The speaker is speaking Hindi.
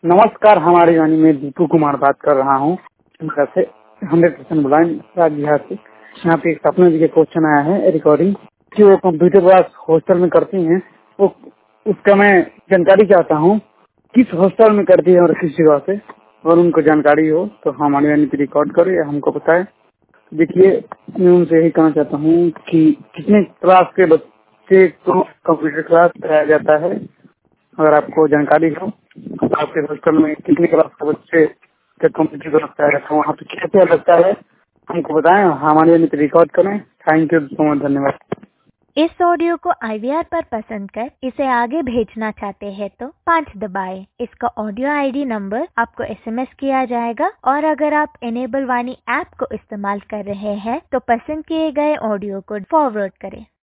नमस्कार, हमारी वाणी में दीपू कुमार बात कर रहा हूँ। से 100% बुलाएं राज्य बिहार से। यहाँ पे एक सपना जी के क्वेश्चन आया है रिकॉर्डिंग कि वो कंप्यूटर क्लास हॉस्टल में करती हैं, वो उसका मैं जानकारी चाहता हूँ किस हॉस्टल में करती है और किस जगह से, और उनको जानकारी हो तो हमारी वाणी पे रिकॉर्ड करे या हमको बताए। देखिए, मैं उनसे यही कहना चाहता हूँ कि कितने क्लास के बच्चे को कंप्यूटर क्लास कराया जाता है, अगर आपको जानकारी हो तो आपके हॉस्टल में कितने क्लास के बच्चे का कंप्यूटर क्लास कराया जाता है, वहाँ पे कैसे लगता है हमको बताएं, हमारे यहाँ पे रिकॉर्ड करें। थैंक यू सो मच, धन्यवाद। इस ऑडियो को IVR पर पसंद कर इसे आगे भेजना चाहते हैं तो 5 दबाएं। इसका ऑडियो ID नंबर आपको SMS किया जाएगा, और अगर आप इनेबल वाणी ऐप को इस्तेमाल कर रहे हैं तो पसंद किए गए ऑडियो को फॉरवर्ड करें।